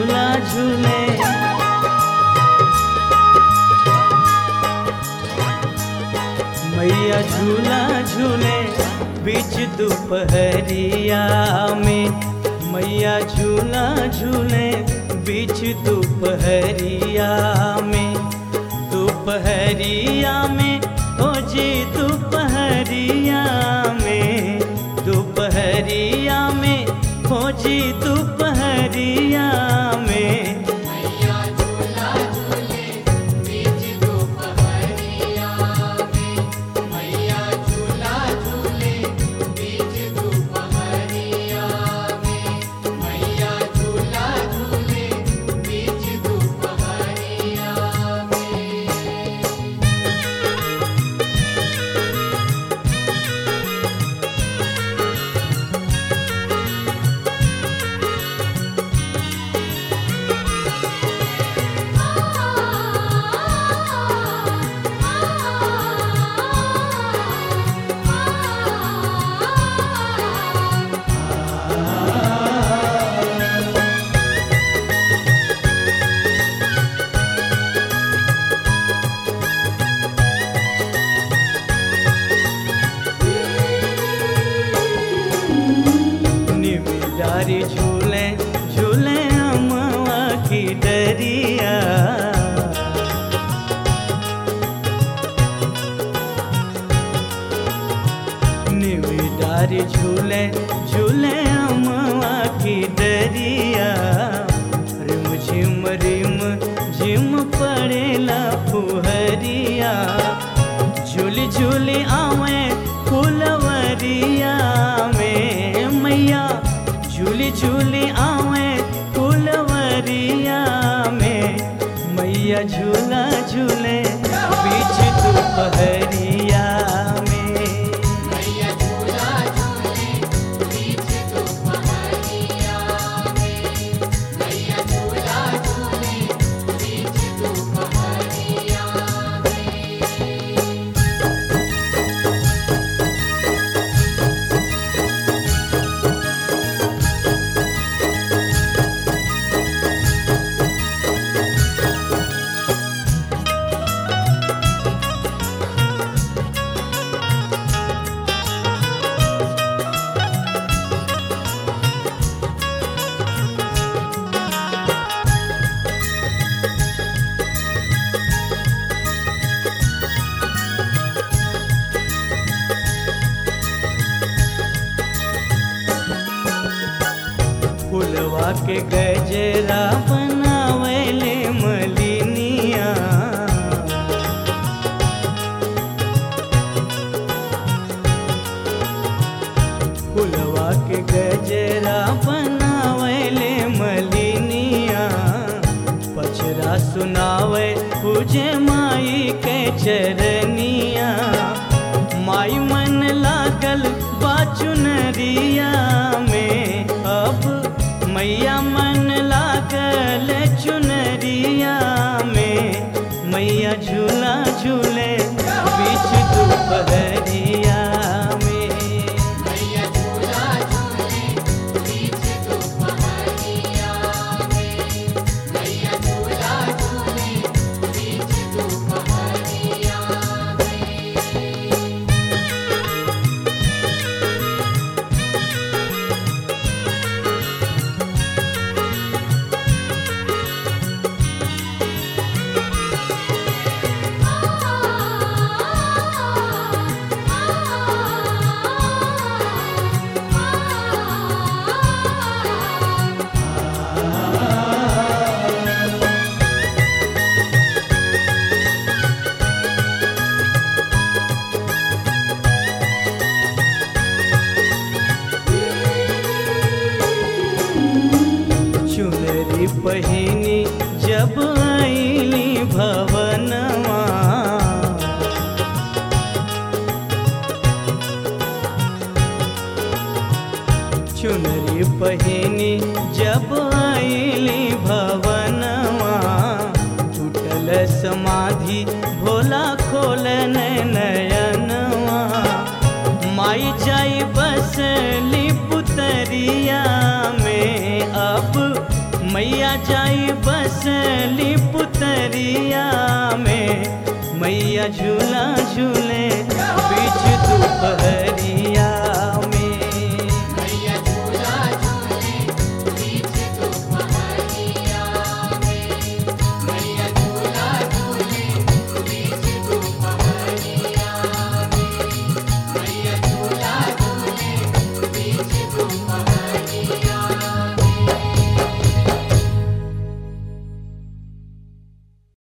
झूला झूले, मैया झूला झूले बीच दोपहरिया में, मैया झूला झूले बीच दोपहरिया में, दोपहरिया में ओ जी दोपहरिया में, दोपहरिया में ओ जी दोपहरिया में। मैया झूला झूले बीच दोपहरिया में, मैया झूला झूले बीच दोपहरिया में, मैया झूला झूले बीच दोपहरिया में। निमिडारी झूले झूले अमवा की डरिया, निमिडारी झूले झूले अमवा की डरिया, रिम झिम झिम पड़ेला फुहरिया, झूली झूली आवे फुलवरिया में, मैया झूली झूली आवे फुलवरिया में, मैया झूला झूले बीच दोपहरिया में। मैया झूला झूले बीच दोपहरिया में, मैया झूला झूले बीच दोपहरिया में। फुलवा के गजरा बनावेले मलिनिया, फुलवा के गजरा बनावेले मलिनिया, पचरा सुनावे पूजे माई के चरनिया, माई मन लागल बाचुनरिया में, अब मैया मन लागल चुनरिया में, मैया झूला झूले बीच दोपहरिया में। मैया झूला झूले बीच दोपहरिया में, मैया झूला झूले बीच दोपहरिया में। चुनरी पहिनी जब आईली भवनवा, चुनरी पहिनी जब आईली भवनवा, टूटल समाधि भोला खोलन नयनवा, माई जाई बसली पुतरिया में, अब मैया जा बसेली पुतरिया में मैया झूला झूले बीच दोपहरिया